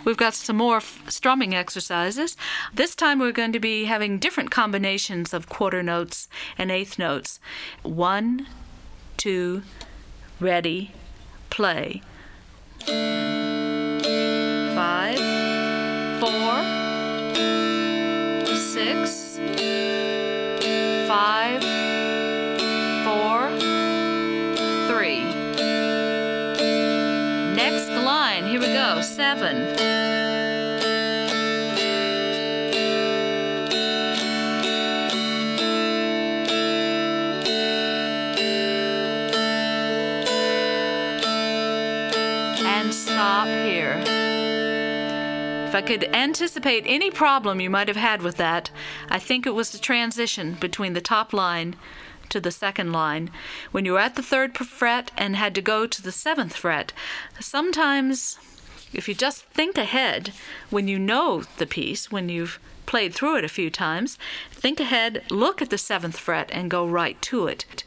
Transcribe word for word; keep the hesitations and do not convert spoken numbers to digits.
we've got some more f- strumming exercises. This time we're going to be having different combinations of quarter notes and eighth notes. One, two, ready, play. Five, four, six, five, four, three. Next line, here we go, seven. And stop here. If I could anticipate any problem you might have had with that, I think it was the transition between the top line to the second line. When you were at the third fret and had to go to the seventh fret, sometimes if you just think ahead, when you know the piece, when you've played through it a few times, think ahead, look at the seventh fret and go right to it.